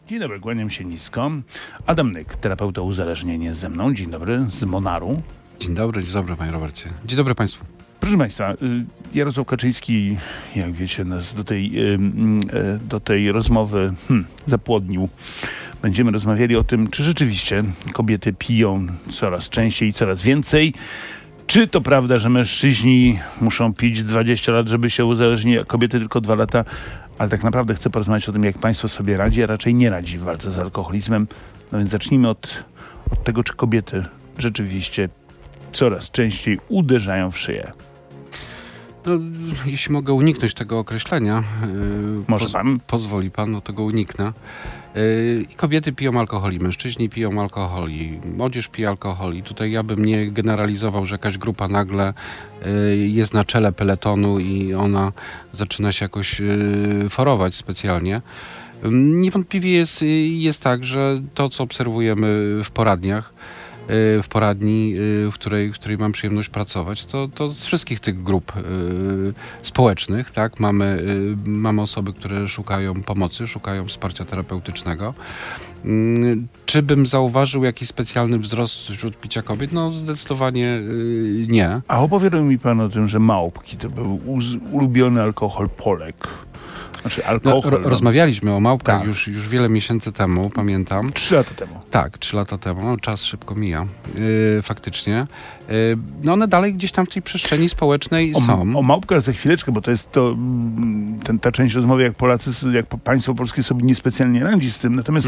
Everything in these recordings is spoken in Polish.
Dzień dobry, kłaniam się nisko. Adam Nyk, terapeuta uzależnienia ze mną. Dzień dobry, z Monaru. Dzień dobry panie Robercie. Dzień dobry państwu. Proszę państwa, Jarosław Kaczyński, jak wiecie, nas do tej rozmowy zapłodnił. Będziemy rozmawiali o tym, czy rzeczywiście kobiety piją coraz częściej i coraz więcej. Czy to prawda, że mężczyźni muszą pić 20 lat, żeby się uzależnić, a kobiety tylko 2 lata? Ale tak naprawdę chcę porozmawiać o tym, jak państwo sobie radzi, a raczej nie radzi w walce z alkoholizmem. No więc zacznijmy od tego, czy kobiety rzeczywiście coraz częściej uderzają w szyję. No, jeśli mogę uniknąć tego określenia, Może pan? Pozwoli pan, no tego uniknę. Kobiety piją alkohol i mężczyźni piją alkohol i młodzież pije alkohol i tutaj ja bym nie generalizował, że jakaś grupa nagle jest na czele peletonu i ona zaczyna się jakoś forować specjalnie. Niewątpliwie jest tak, że to, co obserwujemy w poradni, w której mam przyjemność pracować, to z wszystkich tych grup społecznych, tak, mamy osoby, które szukają pomocy, szukają wsparcia terapeutycznego. Czy bym zauważył jakiś specjalny wzrost wśród picia kobiet? No zdecydowanie nie. A opowiadał mi pan o tym, że małpki to był ulubiony alkohol Polek. Znaczy alkohol. Rozmawialiśmy o małpkach tak. już wiele miesięcy temu, pamiętam. 3 lata temu. Tak, 3 lata temu. No, czas szybko mija, faktycznie. No one dalej gdzieś tam w tej przestrzeni społecznej są. O małpkach za chwileczkę, bo to jest ta część rozmowy, jak państwo polskie sobie niespecjalnie radzi z tym. Natomiast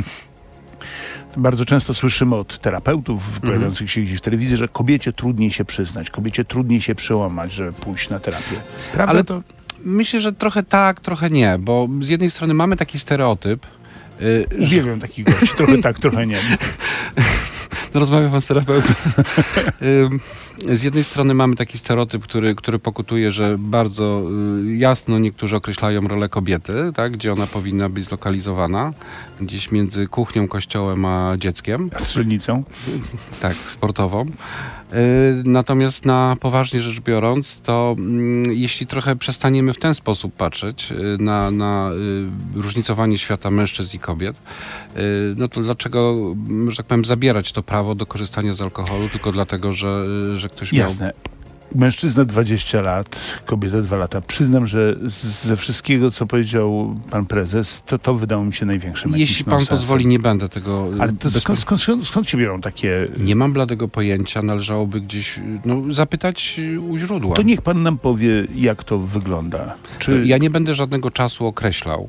bardzo często słyszymy od terapeutów pojawiających się gdzieś w telewizji, że kobiecie trudniej się przyznać, kobiecie trudniej się przełamać, żeby pójść na terapię. Prawda? Ale to... Myślę, że trochę tak, trochę nie, bo z jednej strony mamy taki stereotyp. Uwielbiam takich gości, trochę tak, trochę nie. No, rozmawiam pan z terapeutą. Z jednej strony mamy taki stereotyp, który pokutuje, że bardzo jasno niektórzy określają rolę kobiety, tak, gdzie ona powinna być zlokalizowana, gdzieś między kuchnią, kościołem a dzieckiem. A strzelnicą? Tak, sportową. Natomiast na poważnie rzecz biorąc, to jeśli trochę przestaniemy w ten sposób patrzeć na różnicowanie świata mężczyzn i kobiet, no to dlaczego, że tak powiem, zabierać to prawo do korzystania z alkoholu tylko dlatego, że ktoś miał... Jasne. Mężczyzna 20 lat, kobieta 2 lata. Przyznam, że ze wszystkiego, co powiedział pan prezes, to wydało mi się największym. Jeśli pan pozwoli, nie będę tego... Ale to skąd się biorą takie... Nie mam bladego pojęcia, należałoby gdzieś zapytać u źródła. To niech pan nam powie, jak to wygląda. Ja nie będę żadnego czasu określał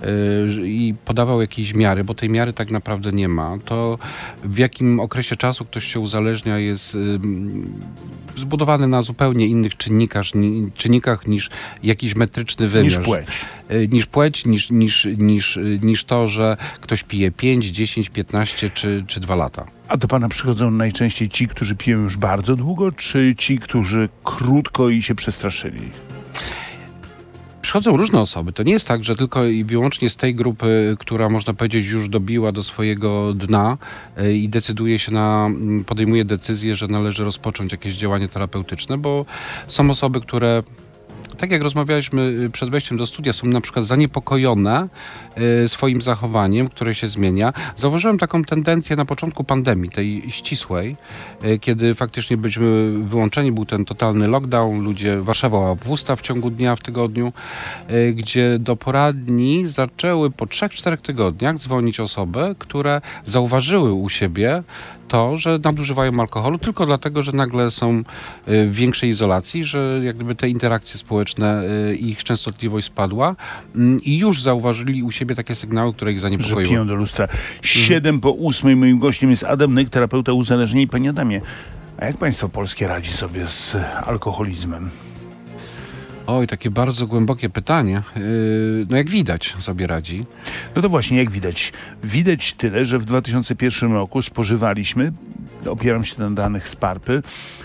i podawał jakiejś miary, bo tej miary tak naprawdę nie ma. To w jakim okresie czasu ktoś się uzależnia jest zbudowane na zupełnie innych czynnikach niż jakiś metryczny wymiar. Niż płeć. Niż to, że ktoś pije 5, 10, 15 czy 2 lata. A do pana przychodzą najczęściej ci, którzy piją już bardzo długo, czy ci, którzy krótko i się przestraszyli? Przychodzą różne osoby. To nie jest tak, że tylko i wyłącznie z tej grupy, która można powiedzieć już dobiła do swojego dna i podejmuje decyzję, że należy rozpocząć jakieś działanie terapeutyczne, bo są osoby, które, tak jak rozmawialiśmy przed wejściem do studia, są na przykład zaniepokojone swoim zachowaniem, które się zmienia. Zauważyłem taką tendencję na początku pandemii, tej ścisłej, kiedy faktycznie byliśmy wyłączeni, był ten totalny lockdown, Warszawa była pusta w ciągu dnia, w tygodniu, gdzie do poradni zaczęły po 3-4 tygodniach dzwonić osoby, które zauważyły u siebie to, że nadużywają alkoholu tylko dlatego, że nagle są w większej izolacji, że jak gdyby te interakcje społeczne, ich częstotliwość spadła i już zauważyli u siebie takie sygnały, które ich zaniepokoiły. Że piją do lustra. 7:08 moim gościem jest Adam Nyk, terapeuta uzależnień. Panie Adamie, a jak państwo polskie radzi sobie z alkoholizmem? Oj, takie bardzo głębokie pytanie. No jak widać sobie radzi. No to właśnie, jak widać? Widać tyle, że w 2001 roku spożywaliśmy, opieram się na danych z PARPy,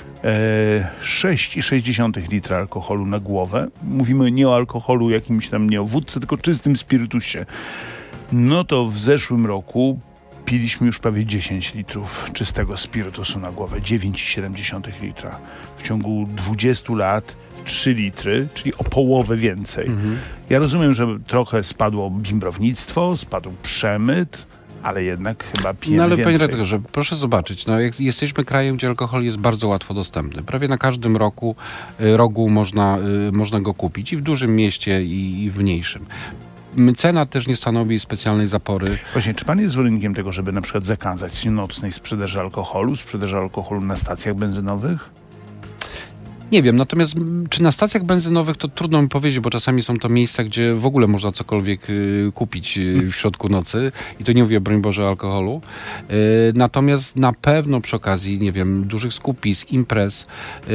6,6 litra alkoholu na głowę. Mówimy nie o alkoholu jakimś tam, nie o wódce, tylko czystym spirytusie. No to w zeszłym roku piliśmy już prawie 10 litrów czystego spirytusu na głowę. 9,7 litra. W ciągu 20 lat 3 litry, czyli o połowę więcej. Ja rozumiem, że trochę spadło bimbrownictwo, spadł przemyt, ale jednak chyba pijemy ale więcej. panie redaktorze, proszę zobaczyć, jak jesteśmy krajem, gdzie alkohol jest bardzo łatwo dostępny. Prawie na każdym rogu można go kupić i w dużym mieście i w mniejszym. Cena też nie stanowi specjalnej zapory. Właśnie, czy pan jest zwolennikiem tego, żeby na przykład zakazać nocnej sprzedaży alkoholu na stacjach benzynowych? Nie wiem, natomiast czy na stacjach benzynowych to trudno mi powiedzieć, bo czasami są to miejsca, gdzie w ogóle można cokolwiek kupić w środku nocy i to nie mówię, broń Boże, o alkoholu. Natomiast na pewno przy okazji, nie wiem, dużych skupisk, imprez,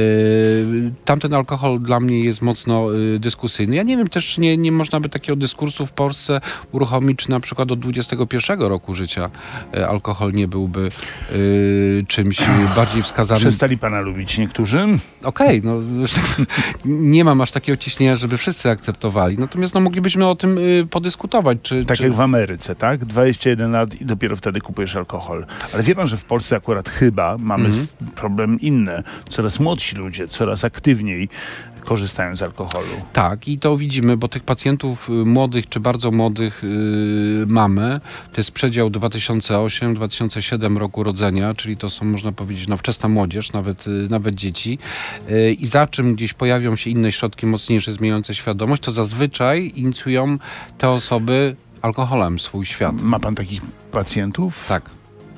tamten alkohol dla mnie jest mocno dyskusyjny. Ja nie wiem też, czy nie można by takiego dyskursu w Polsce uruchomić, czy na przykład od 21 roku życia alkohol nie byłby czymś bardziej wskazanym. Przestali pana lubić niektórzy? Okej, nie mam aż takiego ciśnienia, żeby wszyscy akceptowali. Natomiast moglibyśmy o tym podyskutować. Jak w Ameryce, tak? 21 lat i dopiero wtedy kupujesz alkohol. Ale wie pan, że w Polsce akurat chyba mamy problem inny. Coraz młodsi ludzie, coraz aktywniej korzystają z alkoholu. Tak, i to widzimy, bo tych pacjentów młodych czy bardzo młodych mamy. To jest przedział 2008-2007 roku rodzenia, czyli to są, można powiedzieć, wczesna młodzież, nawet dzieci. I za czym gdzieś pojawią się inne środki mocniejsze, zmieniające świadomość, to zazwyczaj inicjują te osoby alkoholem swój świat. Ma pan takich pacjentów? Tak.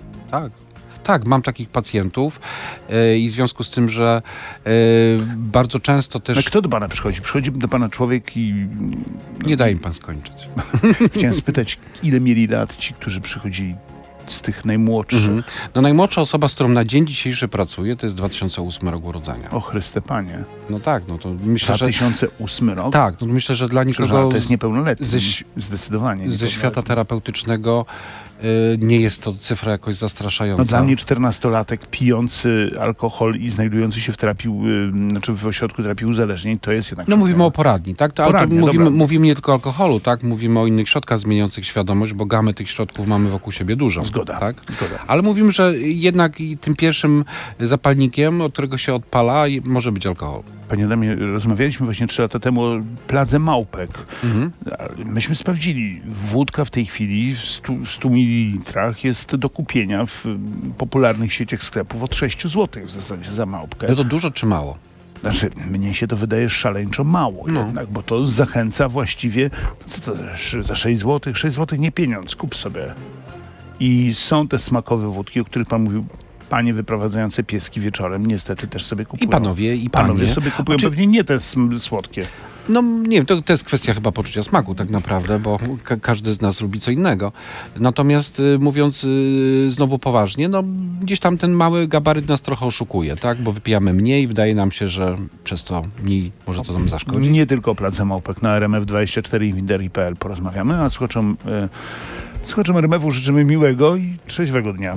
Tak, mam takich pacjentów i w związku z tym, że bardzo często też... No kto do pana przychodzi? Przychodzi do pana człowiek i... Nie daje mi pan skończyć. Chciałem spytać, ile mieli lat ci, którzy przychodzili z tych najmłodszych? Najmłodsza osoba, z którą na dzień dzisiejszy pracuję, to jest 2008 rok urodzenia. O Chryste Panie. To myślę, 2008 rok? Tak, myślę, że dla nikogo... To jest niepełnoletni, zdecydowanie. Ze świata terapeutycznego nie jest to cyfra jakoś zastraszająca. Dla mnie 14-latek pijący alkohol i znajdujący się w terapii, w ośrodku terapii uzależnień, to jest jednak... Mówimy o poradni, tak? Ale mówimy nie tylko o alkoholu, tak? Mówimy o innych środkach zmieniających świadomość, bo gamy tych środków mamy wokół siebie dużo. Zgoda. Ale mówimy, że jednak tym pierwszym zapalnikiem, od którego się odpala, może być alkohol. Panie Adamie, rozmawialiśmy właśnie 3 lata temu o pladze małpek. Myśmy sprawdzili, wódka w tej chwili w 100 ml jest do kupienia w popularnych sieciach sklepów od 6 zł w zasadzie za małpkę. No to dużo czy mało? Mnie się to wydaje szaleńczo mało jednak, bo to zachęca właściwie, co to za 6 zł? 6 zł nie pieniądz, kup sobie. I są te smakowe wódki, o których pan mówił, panie wyprowadzające pieski wieczorem niestety też sobie kupują. I panowie sobie kupują, pewnie nie te słodkie. Nie wiem, to jest kwestia chyba poczucia smaku tak naprawdę, bo każdy z nas lubi co innego. Natomiast mówiąc znowu poważnie, gdzieś tam ten mały gabaryt nas trochę oszukuje, tak? Bo wypijamy mniej, wydaje nam się, że przez to mniej może to nam zaszkodzić. Nie tylko o Pladze Małpek, na RMF24 i Winderii.pl porozmawiamy, a słuchaczom RMF-u życzymy miłego i trzeźwego dnia.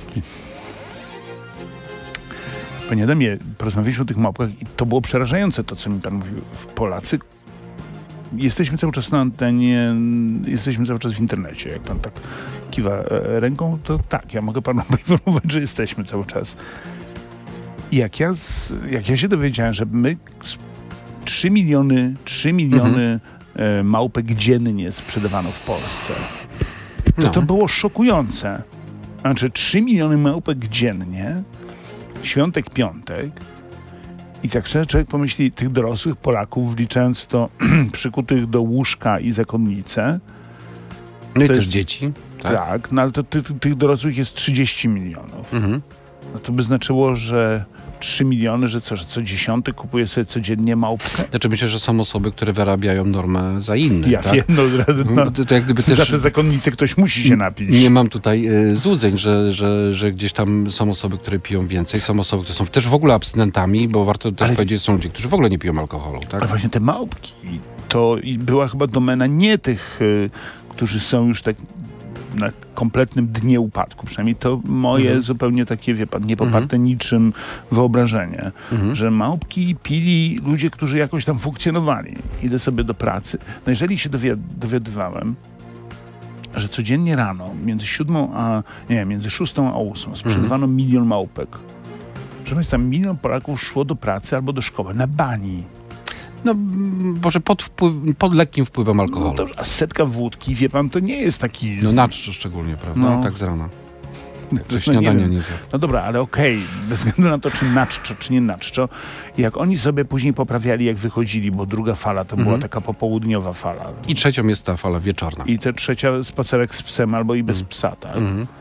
Panie Adamie, porozmawialiśmy o tych małpkach i to było przerażające to, co mi pan mówił. Polacy, jesteśmy cały czas na antenie, jesteśmy cały czas w internecie. Jak pan tak kiwa ręką, to tak, ja mogę panu poinformować, że jesteśmy cały czas. I jak ja się dowiedziałem, że my 3 miliony małpek dziennie sprzedawano w Polsce, to było szokujące. Znaczy 3 miliony małpek dziennie, świątek, piątek i tak szczerze człowiek pomyśli tych dorosłych Polaków, wliczając to przykutych do łóżka i zakonnice. No i też dzieci. Tak, ale to tych dorosłych jest 30 milionów. No to by znaczyło, że 3 miliony, że co 10 kupuje sobie codziennie małpkę. Znaczy myślę, że są osoby, które wyrabiają normę za inne. Ja wiem, to jak gdyby też za te zakonnice ktoś musi się napić. Nie mam tutaj złudzeń, że gdzieś tam są osoby, które piją więcej, są osoby, które są też w ogóle abstynentami, bo warto też powiedzieć, że są ludzie, którzy w ogóle nie piją alkoholu. Tak? Ale właśnie te małpki, to była chyba domena nie tych, którzy są już tak na kompletnym dnie upadku. Przynajmniej to moje zupełnie takie, wie pan, niepoparte niczym wyobrażenie, że małpki pili ludzie, którzy jakoś tam funkcjonowali. Idę sobie do pracy. No jeżeli się dowiadywałem, że codziennie rano między 6 a 8 sprzedawano 1 milion małpek. Proszę Państwa, 1 milion Polaków szło do pracy albo do szkoły na bani. No, może pod lekkim wpływem alkoholu. No to, a setka wódki, wie pan, to nie jest taki... No na czczo szczególnie, prawda? No. Tak z rana. No, Śniadania nie zjadł. No dobra, ale okej, bez względu na to, czy na czczo, czy nie na czczo, jak oni sobie później poprawiali, jak wychodzili, bo druga fala to była taka popołudniowa fala. I trzecią jest ta fala wieczorna. I te trzecia spacerek z psem albo i bez psa, tak?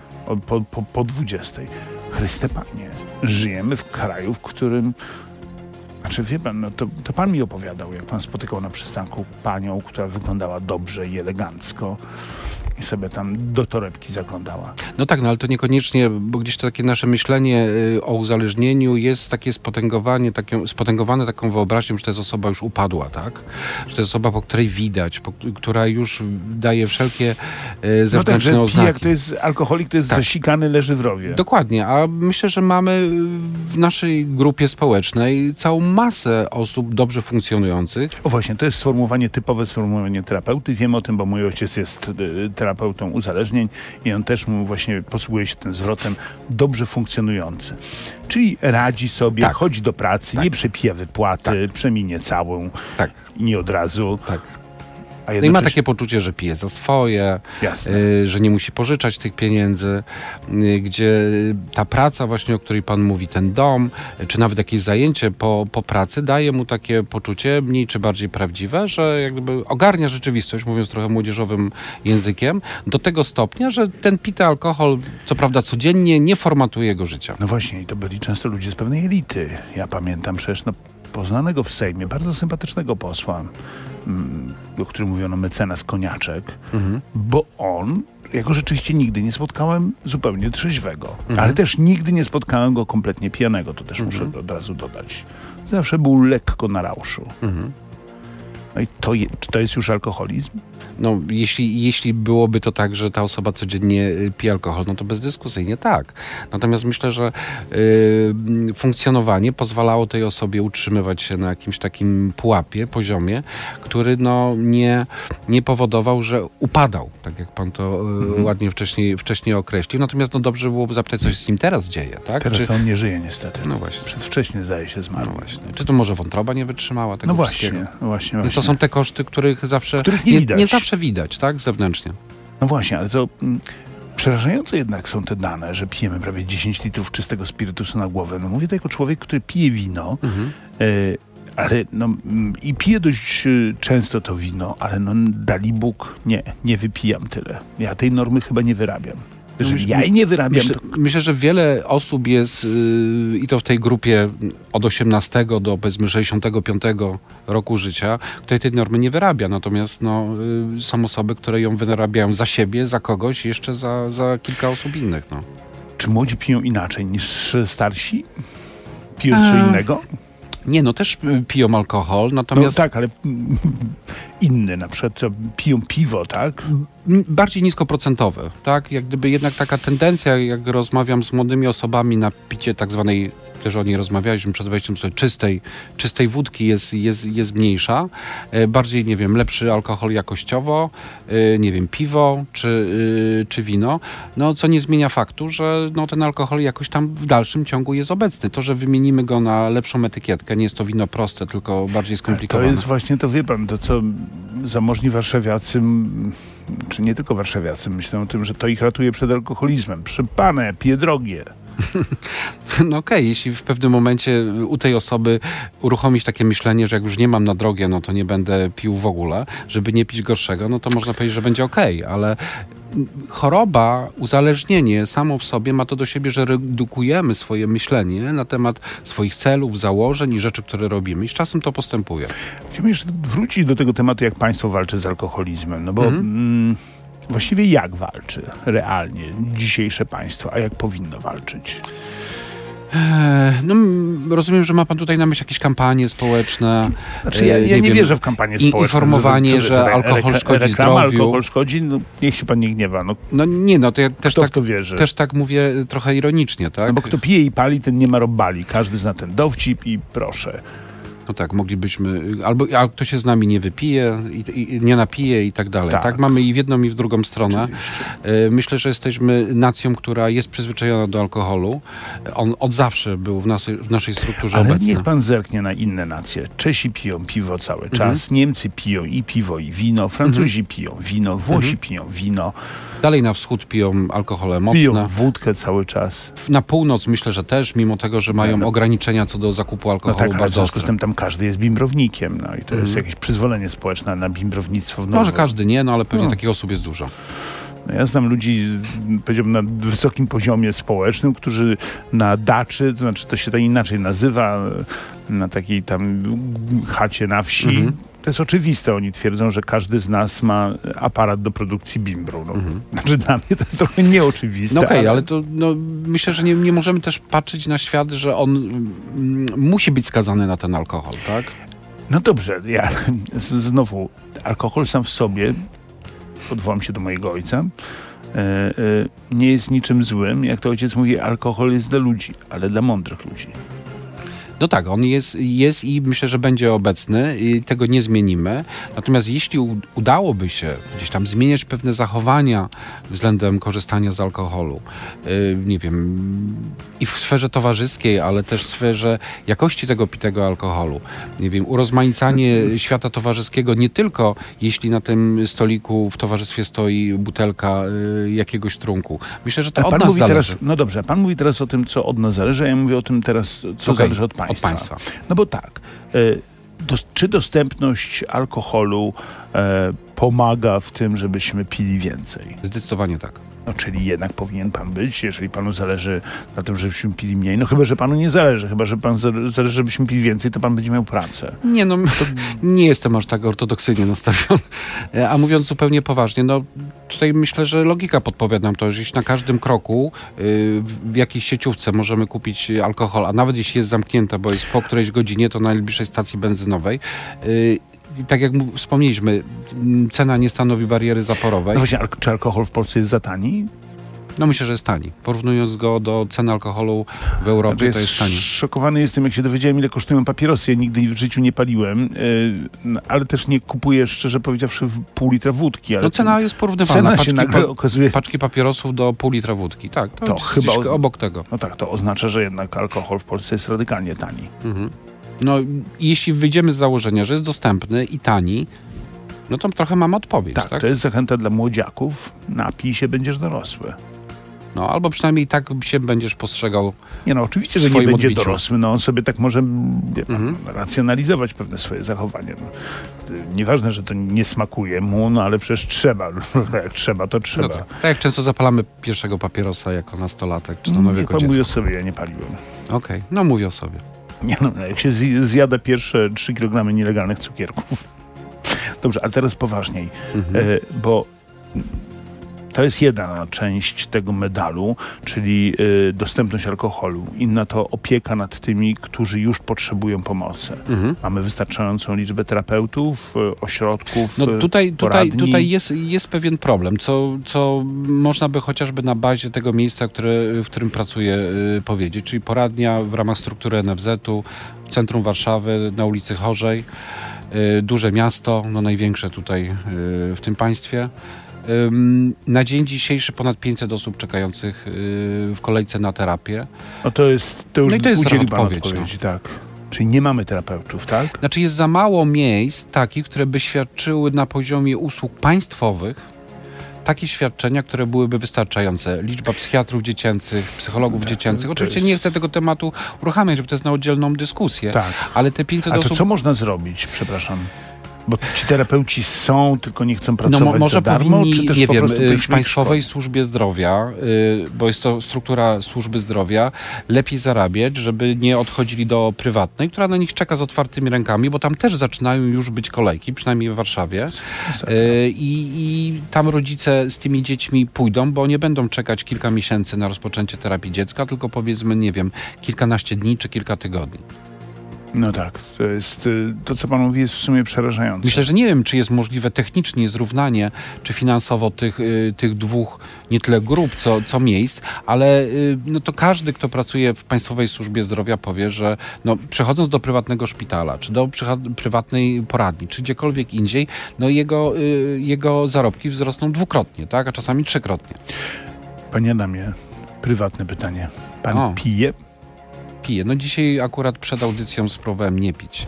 Po 20. Chryste Panie, żyjemy w kraju, w którym... Znaczy, wie pan, no to pan mi opowiadał, jak pan spotykał na przystanku panią, która wyglądała dobrze i elegancko i sobie tam do torebki zaglądała. No tak, no ale to niekoniecznie, bo gdzieś to takie nasze myślenie o uzależnieniu jest takie spotęgowane taką wyobraźnią, że to jest osoba już upadła, tak? Że to jest osoba, po której widać, która już daje wszelkie zewnętrzne oznaki. Jak to jest alkoholik, to jest zasikany, leży w rowie. Dokładnie, a myślę, że mamy w naszej grupie społecznej całą masę osób dobrze funkcjonujących. O właśnie, to jest typowe sformułowanie terapeuty. Wiem o tym, bo mój ojciec jest terapeutą uzależnień i on też mu właśnie posługuje się tym zwrotem dobrze funkcjonujący. Czyli radzi sobie, chodzi do pracy, nie przepija wypłaty, przeminie całą i nie od razu. Tak. No i ma takie poczucie, że pije za swoje, że nie musi pożyczać tych pieniędzy, gdzie ta praca właśnie, o której pan mówi, ten dom, czy nawet jakieś zajęcie po pracy daje mu takie poczucie mniej czy bardziej prawdziwe, że jak gdyby ogarnia rzeczywistość, mówiąc trochę młodzieżowym językiem, do tego stopnia, że ten pity alkohol, co prawda codziennie, nie formatuje jego życia. No właśnie, i to byli często ludzie z pewnej elity. Ja pamiętam przecież poznanego w Sejmie, bardzo sympatycznego posła, o którym mówiono mecenas Koniaczek, bo on, ja go rzeczywiście nigdy nie spotkałem zupełnie trzeźwego, ale też nigdy nie spotkałem go kompletnie pijanego, to też muszę od razu dodać. Zawsze był lekko na rauszu. No i czy to jest już alkoholizm? No, jeśli byłoby to tak, że ta osoba codziennie pije alkohol, no to bezdyskusyjnie tak. Natomiast myślę, że funkcjonowanie pozwalało tej osobie utrzymywać się na jakimś takim pułapie, poziomie, który nie powodował, że upadał, tak jak pan to ładnie wcześniej określił. Natomiast dobrze byłoby zapytać, co się z nim teraz dzieje. Tak? Teraz on nie żyje niestety. No właśnie. Przedwcześnie zdaje się zmarł. No właśnie. Czy to może wątroba nie wytrzymała tego wszystkiego? No właśnie. No to są te koszty, których nie zawsze widać, tak? Zewnętrznie. No właśnie, ale to przerażające jednak są te dane, że pijemy prawie 10 litrów czystego spirytusu na głowę. No mówię to jako człowiek, który pije wino, ale i piję dość często to wino, ale dali Bóg, nie wypijam tyle. Ja tej normy chyba nie wyrabiam. Jeżeli ja jej nie wyrabiam... Myślę, że wiele osób jest i to w tej grupie od 18 do powiedzmy 65 roku życia, której tej normy nie wyrabia. Natomiast są osoby, które ją wyrabiają za siebie, za kogoś, jeszcze za kilka osób innych. Czy młodzi piją inaczej niż starsi? Piją co innego? Nie, też piją alkohol, natomiast... No tak, ale inne, na przykład piją piwo, tak? Bardziej niskoprocentowe, tak? Jak gdyby jednak taka tendencja, jak rozmawiam z młodymi osobami na picie tak zwanej, też o niej rozmawialiśmy przed wejściem, sobie czystej wódki jest mniejsza. Bardziej, nie wiem, lepszy alkohol jakościowo, nie wiem, piwo czy wino, co nie zmienia faktu, że ten alkohol jakoś tam w dalszym ciągu jest obecny. To, że wymienimy go na lepszą etykietkę, nie jest to wino proste, tylko bardziej skomplikowane. To jest właśnie to, wie pan, to co zamożni warszawiacy, czy nie tylko warszawiacy, myślą o tym, że to ich ratuje przed alkoholizmem. Proszę pana, ja piję drogie. No okej, jeśli w pewnym momencie u tej osoby uruchomić takie myślenie, że jak już nie mam na drogie, to nie będę pił w ogóle, żeby nie pić gorszego, to można powiedzieć, że będzie okej, ale choroba, uzależnienie samo w sobie ma to do siebie, że redukujemy swoje myślenie na temat swoich celów, założeń i rzeczy, które robimy i z czasem to postępuje. Chciałbym jeszcze wrócić do tego tematu, jak państwo walczy z alkoholizmem, bo właściwie jak walczy realnie dzisiejsze państwo, a jak powinno walczyć? Rozumiem, że ma pan tutaj na myśli jakieś kampanie społeczne. Znaczy ja nie wierzę w kampanie społeczne. Informowanie, że alkohol szkodzi zdrowiu. Alkohol szkodzi, niech się pan nie gniewa. To ja też kto w to wierzy? Też tak mówię trochę ironicznie, tak? Bo kto pije i pali, ten nie ma robali. Każdy zna ten dowcip i proszę. No tak, moglibyśmy, albo ktoś się z nami nie wypije, i nie napije i tak dalej. Tak, mamy i w jedną, i w drugą stronę. Oczywiście. Myślę, że jesteśmy nacją, która jest przyzwyczajona do alkoholu. On od zawsze był w naszej strukturze obecny. Ale niech pan zerknie na inne nacje. Czesi piją piwo cały czas, Niemcy piją i piwo, i wino, Francuzi piją wino, Włosi piją wino. Dalej na wschód piją alkohole mocne. Piją wódkę cały czas. Na północ myślę, że też, mimo tego, że mają ograniczenia co do zakupu alkoholu bardzo w związku z tym tam każdy jest bimbrownikiem. No i to jest jakieś przyzwolenie społeczne na bimbrownictwo. Może każdy nie, ale pewnie takich osób jest dużo. No ja znam ludzi, powiedziałbym, na wysokim poziomie społecznym, którzy na daczy, to znaczy to się tak inaczej nazywa, na takiej tam chacie na wsi, to jest oczywiste. Oni twierdzą, że każdy z nas ma aparat do produkcji bimbru. No. Znaczy dla mnie to jest trochę nieoczywiste. No okej, ale to myślę, że nie możemy też patrzeć na świat, że on musi być skazany na ten alkohol, tak? No dobrze, znowu, alkohol sam w sobie, odwołam się do mojego ojca, nie jest niczym złym. Jak to ojciec mówi, alkohol jest dla ludzi, ale dla mądrych ludzi. No tak, on jest i myślę, że będzie obecny i tego nie zmienimy. Natomiast jeśli udałoby się gdzieś tam zmieniać pewne zachowania względem korzystania z alkoholu, nie wiem, i w sferze towarzyskiej, ale też w sferze jakości tego pitego alkoholu, nie wiem, urozmaicanie świata towarzyskiego, nie tylko jeśli na tym stoliku w towarzystwie stoi butelka jakiegoś trunku. Myślę, że to od nas zależy. No dobrze, pan mówi teraz o tym, co od nas zależy, a ja mówię o tym teraz, co zależy od państwa. No bo tak, czy dostępność alkoholu pomaga w tym, żebyśmy pili więcej? Zdecydowanie tak. No, czyli jednak powinien pan być, jeżeli panu zależy na tym, żebyśmy pili mniej. No chyba, że panu nie zależy. Chyba, że pan zależy, żebyśmy pili więcej, to pan będzie miał pracę. Nie, no nie jestem aż tak ortodoksyjnie nastawiony. A mówiąc zupełnie poważnie, no tutaj myślę, że logika podpowiada nam to, że jeśli na każdym kroku w jakiejś sieciówce możemy kupić alkohol, a nawet jeśli jest zamknięta, bo jest po którejś godzinie, to na najbliższej stacji benzynowej, i tak jak wspomnieliśmy, cena nie stanowi bariery zaporowej. No właśnie, czy alkohol w Polsce jest za tani? No myślę, że jest tani. Porównując go do ceny alkoholu w Europie, to jest tani. Szokowany jestem, jak się dowiedziałem, ile kosztują papierosy. Ja nigdy w życiu nie paliłem, ale też nie kupuję, szczerze powiedziawszy, pół litra wódki. Ale no cena jest porównywalna. Cena się nagle okazuje... Paczki papierosów do pół litra wódki. Tak, to chyba obok tego. No tak, to oznacza, że jednak alkohol w Polsce jest radykalnie tani. No, jeśli wyjdziemy z założenia, że jest dostępny i tani, no to trochę mamy odpowiedź. Tak, to jest zachęta dla młodziaków. Napij się, będziesz dorosły. No, albo przynajmniej tak się będziesz postrzegał. Nie no, oczywiście, że nie będzie dorosły. No, on sobie tak może racjonalizować pewne swoje zachowanie. No, nieważne, że to nie smakuje mu, no ale przecież trzeba. Jak trzeba, to trzeba. No tak jak często zapalamy pierwszego papierosa jako nastolatek, czy to nowego dziecka. Mówię o sobie, ja nie paliłem. Okej, no mówię o sobie. Nie no, jak się zjada pierwsze 3 kg nielegalnych cukierków. Dobrze, ale teraz poważniej, bo to jest jedna część tego medalu, czyli dostępność alkoholu. Inna to opieka nad tymi, którzy już potrzebują pomocy. Mamy wystarczającą liczbę terapeutów, ośrodków, no tutaj jest pewien problem, co można by chociażby na bazie tego miejsca, w którym pracuję, powiedzieć, czyli poradnia w ramach struktury NFZ-u, w centrum Warszawy, na ulicy Chorzej. Duże miasto, no największe tutaj w tym państwie. Na dzień dzisiejszy ponad 500 osób czekających w kolejce na terapię. No to już udzieli pan odpowiedzi, no. Tak. Czyli nie mamy terapeutów, tak? Znaczy jest za mało miejsc takich, które by świadczyły na poziomie usług państwowych takie świadczenia, które byłyby wystarczające. Liczba psychiatrów dziecięcych, psychologów dziecięcych. Oczywiście nie chcę tego tematu uruchamiać, bo to jest na oddzielną dyskusję. Tak. Ale te 500 osób... A to co można zrobić? Przepraszam. Bo ci terapeuci są, tylko nie chcą pracować może za darmo, powinni, czy też nie po wiem, prostu w Państwowej Służbie Zdrowia, bo jest to struktura służby zdrowia, lepiej zarabiać, żeby nie odchodzili do prywatnej, która na nich czeka z otwartymi rękami, bo tam też zaczynają już być kolejki, przynajmniej w Warszawie. I tam rodzice z tymi dziećmi pójdą, bo nie będą czekać kilka miesięcy na rozpoczęcie terapii dziecka, tylko powiedzmy, nie wiem, kilkanaście dni czy kilka tygodni. No tak, to jest, to co pan mówi jest w sumie przerażające. Myślę, że nie wiem, czy jest możliwe technicznie zrównanie, czy finansowo tych dwóch nie tyle grup, co miejsc, ale no to każdy, kto pracuje w Państwowej Służbie Zdrowia powie, że no, przechodząc do prywatnego szpitala, czy do prywatnej poradni, czy gdziekolwiek indziej, no jego zarobki wzrosną dwukrotnie, tak, a czasami trzykrotnie. Panie Adamie, prywatne pytanie. Pan pije? Piję. No dzisiaj akurat przed audycją spróbowałem nie pić.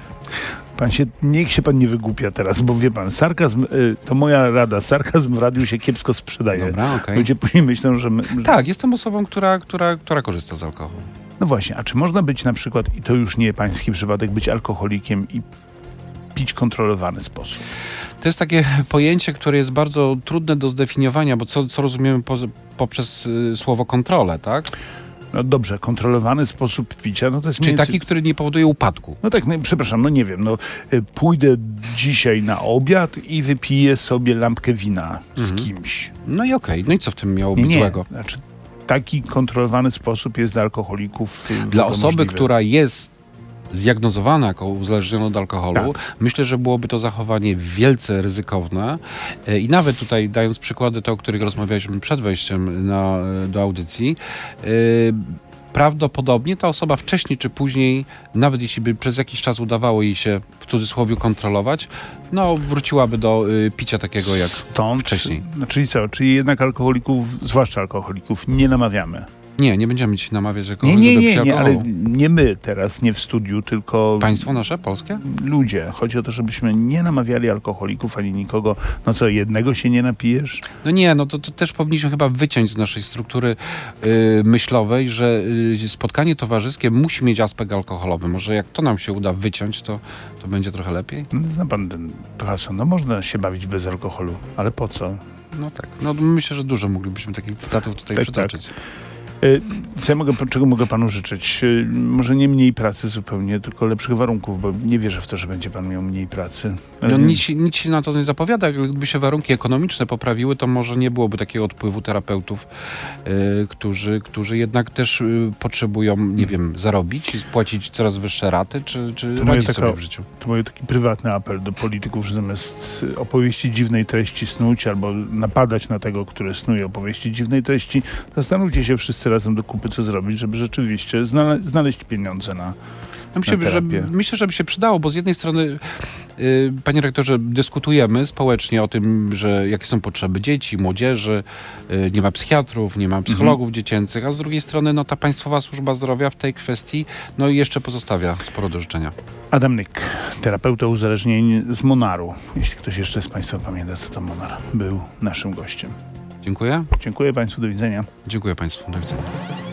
Niech się pan nie wygłupia teraz, bo wie pan, sarkazm, to moja rada, sarkazm w radiu się kiepsko sprzedaje. Dobra, okej. Ludzie później myślą, że... Tak, jestem osobą, która korzysta z alkoholu. No właśnie, a czy można być na przykład, i to już nie pański przypadek, być alkoholikiem i pić w kontrolowany sposób? To jest takie pojęcie, które jest bardzo trudne do zdefiniowania, bo co rozumiemy poprzez słowo kontrolę, tak? No dobrze, kontrolowany sposób picia, no to jest... Czyli taki, który nie powoduje upadku. No tak, no, przepraszam, no nie wiem, pójdę dzisiaj na obiad i wypiję sobie lampkę wina z kimś. No i okej. No i co w tym miało być złego? Znaczy, taki kontrolowany sposób jest dla alkoholików dla osoby, możliwy. która jest zdiagnozowana jako uzależniona od alkoholu, tak. Myślę, że byłoby to zachowanie wielce ryzykowne i nawet tutaj dając przykłady te, o których rozmawialiśmy przed wejściem do audycji, prawdopodobnie ta osoba wcześniej czy później, nawet jeśli by przez jakiś czas udawało jej się w cudzysłowie kontrolować, no wróciłaby do picia takiego jak wcześniej. No, czyli co? Czyli jednak alkoholików, zwłaszcza alkoholików, nie namawiamy. Nie będziemy dzisiaj namawiać Nie, ale nie my teraz, nie w studiu, tylko... Państwo nasze, polskie? Ludzie. Chodzi o to, żebyśmy nie namawiali alkoholików ani nikogo. No co, jednego się nie napijesz? No nie, no to też powinniśmy chyba wyciąć z naszej struktury myślowej, że spotkanie towarzyskie musi mieć aspekt alkoholowy. Może jak to nam się uda wyciąć, to będzie trochę lepiej? No, zna pan to hasło. No można się bawić bez alkoholu, ale po co? No tak. No myślę, że dużo moglibyśmy takich cytatów tutaj przytoczyć. Tak. Czego mogę panu życzyć? Może nie mniej pracy zupełnie, tylko lepszych warunków, bo nie wierzę w to, że będzie pan miał mniej pracy. No, nic się na to nie zapowiada. Gdyby się warunki ekonomiczne poprawiły, to może nie byłoby takiego odpływu terapeutów, którzy jednak też potrzebują, nie wiem, zarobić i spłacić coraz wyższe raty, czy radzić sobie w życiu. To mój taki prywatny apel do polityków, że zamiast opowieści dziwnej treści snuć albo napadać na tego, który snuje opowieści dziwnej treści, zastanówcie się wszyscy razem do kupy, co zrobić, żeby rzeczywiście znaleźć pieniądze na Myślę, że by się przydało, bo z jednej strony, panie rektorze, dyskutujemy społecznie o tym, że jakie są potrzeby dzieci, młodzieży, nie ma psychiatrów, nie ma psychologów dziecięcych, a z drugiej strony no, ta Państwowa Służba Zdrowia w tej kwestii no, jeszcze pozostawia sporo do życzenia. Adam Nyk, terapeuta uzależnień z Monaru. Jeśli ktoś jeszcze z Państwa pamięta, co to Monar, był naszym gościem. Dziękuję. Dziękuję Państwu, do widzenia. Dziękuję Państwu, do widzenia.